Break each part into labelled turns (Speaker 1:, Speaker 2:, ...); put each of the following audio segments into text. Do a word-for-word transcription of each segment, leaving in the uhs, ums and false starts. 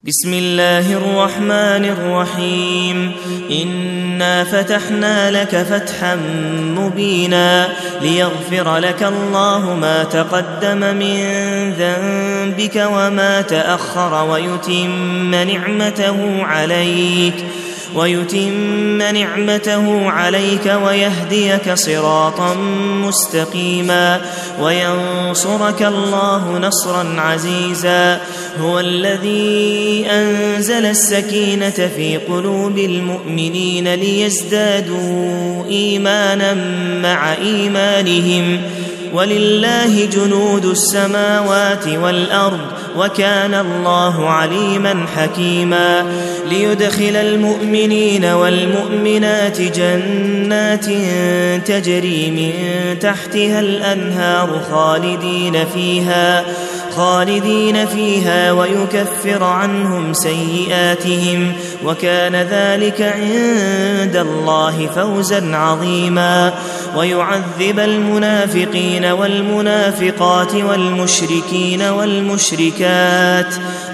Speaker 1: بسم الله الرحمن الرحيم إنا فتحنا لك فتحا مبينا ليغفر لك الله ما تقدم من ذنبك وما تأخر ويتم نعمته عليك ويتم نعمته عليك ويهديك صراطا مستقيما وينصرك الله نصرا عزيزا. هو الذي أنزل السكينة في قلوب المؤمنين ليزدادوا إيمانا مع إيمانهم ولله جنود السماوات والأرض وكان الله عليما حكيما. ليدخل المؤمنين والمؤمنات جنات تجري من تحتها الأنهار خالدين فيها خالدين فيها ويكفر عنهم سيئاتهم وكان ذلك عند الله فوزا عظيما. ويعذب المنافقين والمنافقات والمشركين والمشركات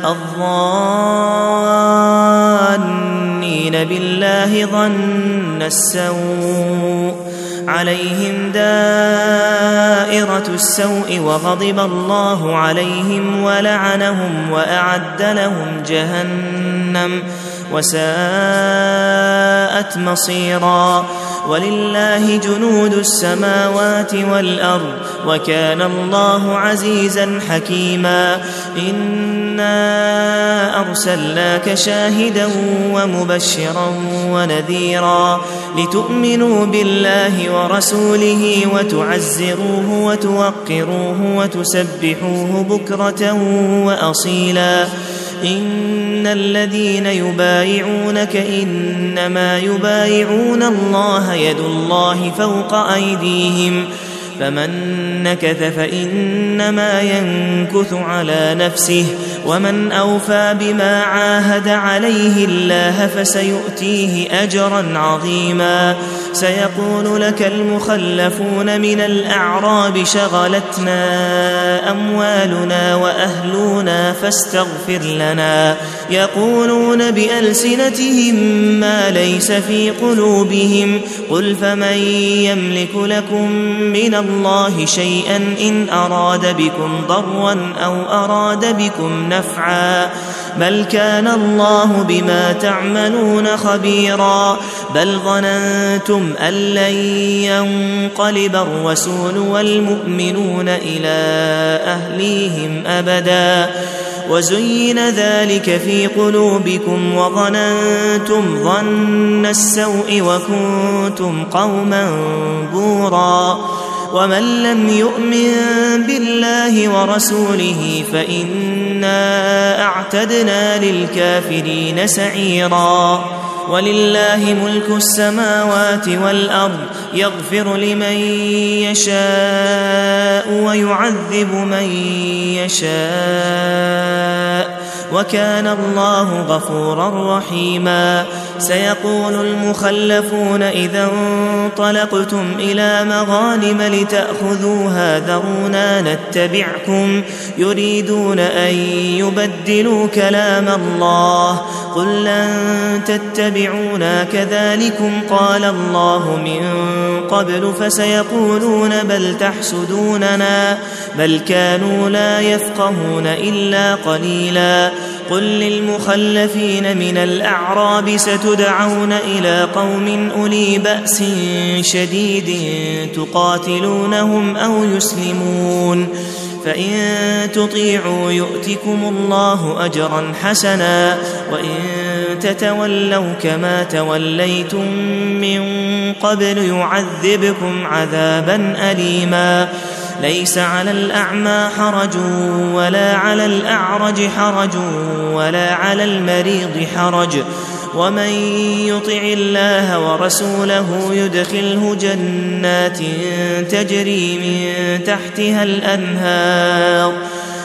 Speaker 1: الظانين بالله ظن السوء عليهم دائرة السوء وغضب الله عليهم ولعنهم وأعد لهم جهنم وساءت مصيرا. ولله جنود السماوات والأرض وكان الله عزيزا حكيما. إنا أرسلناك شاهدا ومبشرا ونذيرا لتؤمنوا بالله ورسوله وتعزروه وتوقروه وتسبحوه بكرة وأصيلا. إن الذين يبايعونك إنما يبايعون الله يد الله فوق أيديهم فمن نكث فإنما ينكث على نفسه ومن أوفى بما عاهد عليه الله فسيؤتيه أجرا عظيما. سيقول لك المخلفون من الأعراب شغلتنا أموالنا وأهلنا فاستغفر لنا يقولون بألسنتهم ما ليس في قلوبهم قل فمن يملك لكم من الله شيئا إن أراد بكم ضرا أو أراد بكم نفعا بل كان الله بما تعملون خبيرا. بل ظننتم أن لن ينقلب الرسول والمؤمنون إلى أهليهم أبدا وزين ذلك في قلوبكم وظننتم ظن السوء وكنتم قوما بورا. ومن لم يؤمن بالله ورسوله فإنا أعتدنا للكافرين سعيرا. ولله ملك السماوات والأرض يغفر لمن يشاء ويعذب من يشاء وكان الله غفورا رحيما. سيقول المخلفون إذا انطلقتم إلى مغانم لتأخذوها ذرونا نتبعكم يريدون أن يبدلوا كلام الله قل لن تتبعونا كذلكم قال الله من قبل فسيقولون بل تحسدوننا بل كانوا لا يفقهون إلا قليلا. قل للمخلفين من الأعراب ستدعون إلى قوم أولي بأس شديد تقاتلونهم أو يسلمون فإن تطيعوا يؤتكم الله أجرا حسنا وإن تتولوا كما توليتم من قبل يعذبكم عذابا أليما. ليس على الأعمى حرج ولا على الأعرج حرج ولا على المريض حرج ومن يطع الله ورسوله يدخله جنات تجري من تحتها الأنهار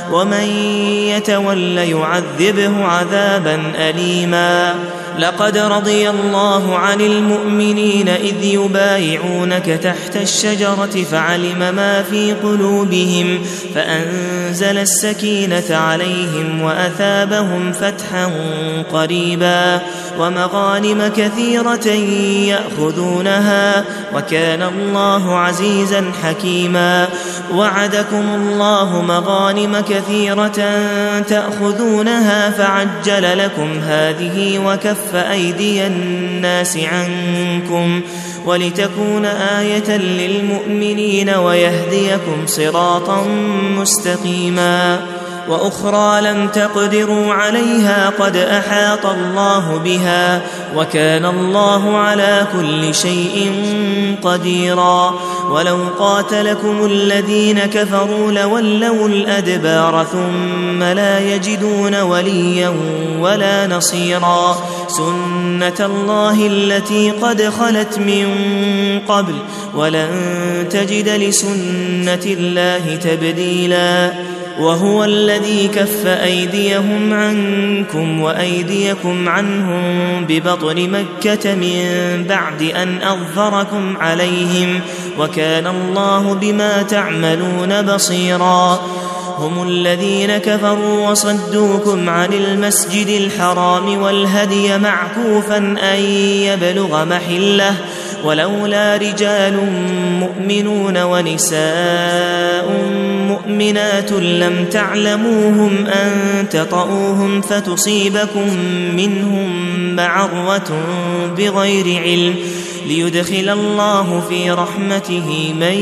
Speaker 1: ومن يتول يعذبه عذابا أليما لقد رضي الله عن المؤمنين إذ يبايعونك تحت الشجرة فعلم ما في قلوبهم فأنزل السكينة عليهم وأثابهم فتحا قريبا ومغانم كثيرة يأخذونها وكان الله عزيزا حكيما وعدكم الله مغانم كثيرة تأخذونها فعجل لكم هذه وكف أيدي الناس عنكم ولتكون آية للمؤمنين ويهديكم صراطا مستقيما وأخرى لم تقدروا عليها قد أحاط الله بها وكان الله على كل شيء قديرا ولو قاتلكم الذين كفروا لولوا الأدبار ثم لا يجدون وليا ولا نصيرا سنة الله التي قد خلت من قبل ولن تجد لسنة الله تبديلا وهو الذي كف أيديهم عنكم وأيديكم عنهم ببطن مكة من بعد أن أظفركم عليهم وكان الله بما تعملون بصيرا هم الذين كفروا وصدوكم عن المسجد الحرام والهدي معكوفا أن يبلغ محله ولولا رجال مؤمنون ونساء مؤمنات لم تعلموهم أن تطؤوهم فتصيبكم منهم معرة بغير علم ليدخل الله في رحمته من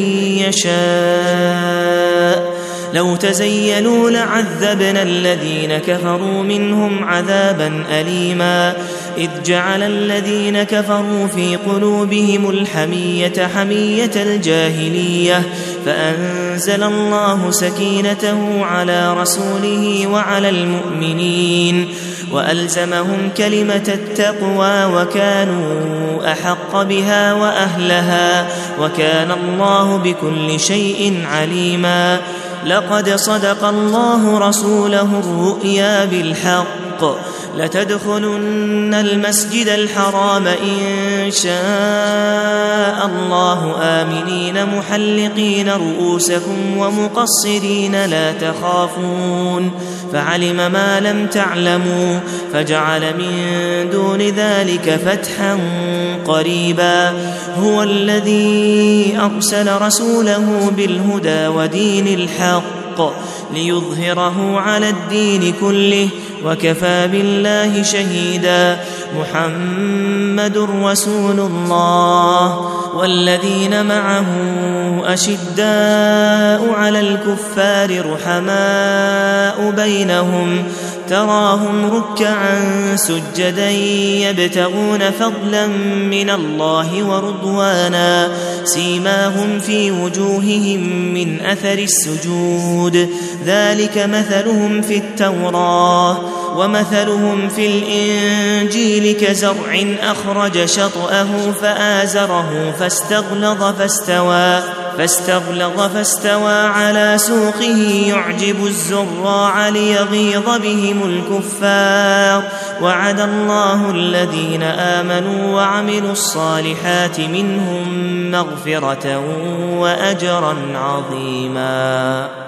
Speaker 1: يشاء لو تزيلوا لعذبنا الذين كفروا منهم عذابا أليما إذ جعل الذين كفروا في قلوبهم الحمية حمية الجاهلية فأنزل الله سكينته على رسوله وعلى المؤمنين وألزمهم كلمة التقوى وكانوا أحق بها وأهلها وكان الله بكل شيء عليما لقد صدق الله رسوله الرؤيا بالحق لتدخلن المسجد الحرام إن شاء الله آمنين محلقين رؤوسكم ومقصرين لا تخافون فعلم ما لم تعلموا فجعل من دون ذلك فتحا قريبا هو الذي أرسل رسوله بالهدى ودين الحق ليظهره على الدين كله وكفى بالله شهيدا محمد رسول الله والذين معه أشداء على الكفار رحماء بينهم تراهم ركعا سجدا يبتغون فضلا من الله ورضوانا سيماهم في وجوههم من أثر السجود ذلك مثلهم في التوراة ومثلهم في الإنجيل كزرع أخرج شطأه فآزره فاستغلظ فاستوى فاستغلظ فاستوى على سوقه يعجب الزراع ليغيظ بهم الكفار وعد الله الذين آمنوا وعملوا الصالحات منهم مغفرة وأجرا عظيما.